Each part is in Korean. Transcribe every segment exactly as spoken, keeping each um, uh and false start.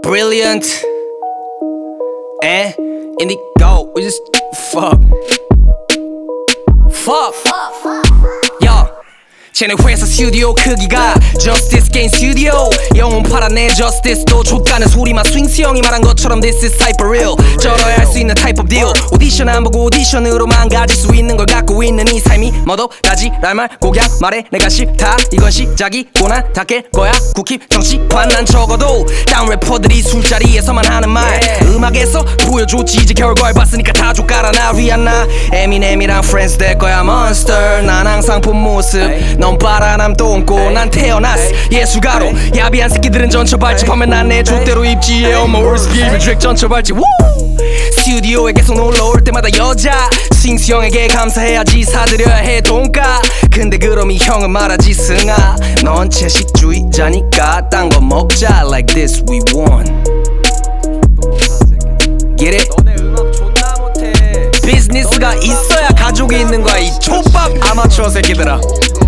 brilliant and indigo. We just fuck. Fuck. Yo. 쟤네 회사 스튜디오 크기가 Justice Game Studio. 영혼 팔아내 Justice도 줬다는 소리만 스윙스 형이 말한 것처럼 This is type of real. 쩔어야 할 수 있는 type of deal. 오디션 안 보고 오디션으로만 가질 수 있는 걸 갖고 있는 이 삶이 뭐더가지 랄말 곡약 말해 내가 싫다. 이건 시작이구나 다 깰 거야 국힙 정치관. 난 적어도 다운 래퍼들이 술자리에서만 하는 말 음악에서 보여줬지. 이제 결과를 봤으니까 다 족가라. 나 리안나 에미넴이랑 friends 될 거야 monster. 난 항상 본 모습 넌 바라남 똥꼬. 난 태어났어 예술가로. 야비한 새끼들은 전처 발집하면 난 내 족대로 입지. Yeah, on my worst behavior drag 전처 발집. 스튜디오에 계속 놀러올 때마다 여자 싱스 형에게 감사해야지. 사드려야 해 돈가. 근데 그럼 이 형은 말하지 승아 넌 채식주의자니까 딴 거 먹자. Like this we won. Get it? 너네 음악 존나 못해. 비즈니스가 있어야 가족이 있는 거야 이 족밥 아마추어 새끼들아.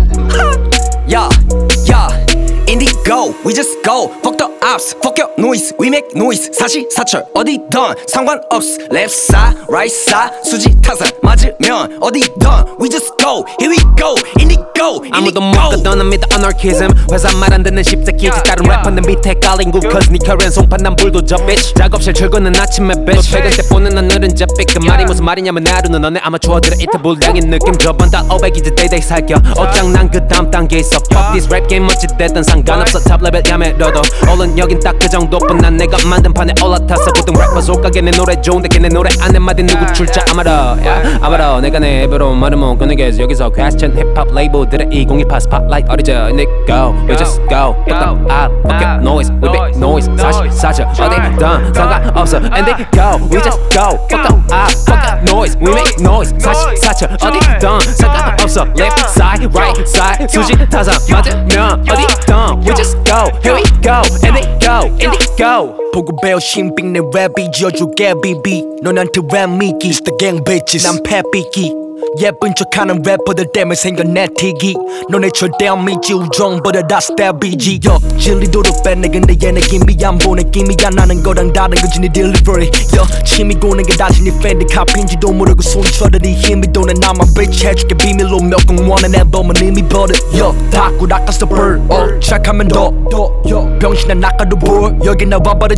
Yeah, yeah, indigo, we just go. Fuck the ops, fuck your noise, we make noise. 사시사철 어디든 상관없어. Left side, right side, 수지 타산 맞으면 어디든 we just go. Here we go, indigo, indigo. 아무도 못 가던 믿어 anarchism. 회사 말 안 듣는 십새끼지. 다른 래퍼는 밑에 깔린 국 Cause 니 혈엔 송판 난 불도저 bitch. 작업실 출근은 아침에 bitch. 퇴근 때 보는 오늘은 잡빅. 그 말이 무슨 말이냐면 하루는 너네 아마추어들의 이틀 불량인 느낌. 저번 달 오백 이제 데이데이 살겨. 어장 난 그 다음 단계 있어. Fuck this rap game 어찌됐든 상관없어. 탑 레벨 야매러도 얼른 여긴 딱 그 정도뿐. 난 내가 만든 판에 올라탔어. 보통 래퍼 속가게 내 노래 좋은데 걔네 노래 안 한마디 누구 출자 아마라 yeah, 아마라 내가 내 입으로 말을 못 꺼내게 해서 여기서 question 힙합 레이블들의 이천이십팔 스팟라이트 어디저 indigo we just go fuck the up fuck your noise we make noise 사실 사실 어디든 상관없어 indigo we just go fuck the up fuck your noise we make noise 사실 사실 어디든 상관없어 left side right side 수지 타산 맞으면 어디든 we just go here we go indigo indigo 보고 배워 신빙 내 랩이 지어줄게 비비 너한테 랩 미기 It's the gang bitches 난 패비기 예쁜 척하는 래퍼들 때문에 생긴 내 티기 너네 절대 안 믿지 우정보다 다 스텝이지 여 진리도록 빼내 근데 얘네 김이 안 보내 김이가 나는 거랑 다른 거지 네 딜리버리 여 침이 고는 게 다시 네 팬들 카피인지도 모르고 손 쳐도 네 힘이 도네 나만 bitch 해줄게 비밀로 몇 공 원한 앨범은 이미 버릇 여 닫고 낚았어 bird 어 시작하면 더 병신아 낚아도 볼 여기 나와봐라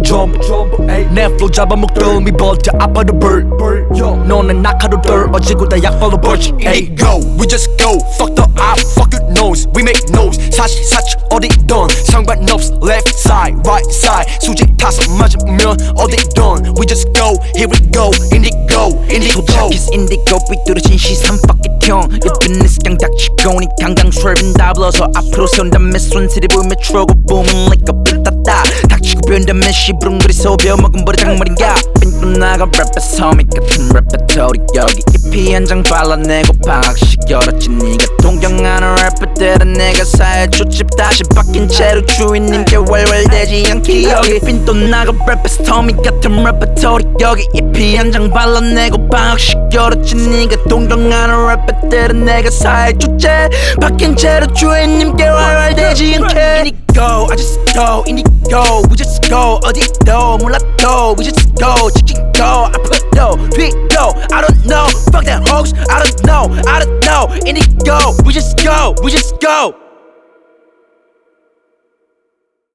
좀내 flow 잡아먹던 미 버텨 아파도 bird 너는 낚아도 덜 어지고 다 약발로 Indigo, we just go. Fuck the op, fuck your nose. We make noise. 사실 사실 어디든 상관없어. Left side, right side. 수지 타서 맞으면 어디든 we just go. Here we go. Indigo, indigo. 도착했어 indigo 삐뚤어진 시선 bucket 형. 예쁜 내 스강 닥치고 니 강강 swerving 다 불러서 앞으로 세운다며 손실이 보이며 트로고 booming like a 삐따따. 닥치고 변다며 시부릉거리서 배워먹은 버릇 장말인가. 빈도 나가 랩에 서밋 같은 레퍼토리 여기 이피 한 장 발라내고 방학식 열었지. 니가 동경하는 래퍼들은 내가 사회 초집 다시 바뀐 채로 주인님께 왈왈대지 않기 여기 빈도 나가 랩에 스토미 같은 레퍼토리 여기 이피 한 장 발라내고 방학식 열었지. 니가 동경하는 래퍼들은 내가 사회 초집 바뀐 채로 주인님께 왈왈대지 않게. Go, I just go, indigo, we just go, 어디도 몰라도 we just go, 치킨 go, I put no, 뒤도, I don't know, fuck that hoax, I don't know, I don't know, indigo, we just go, we just go.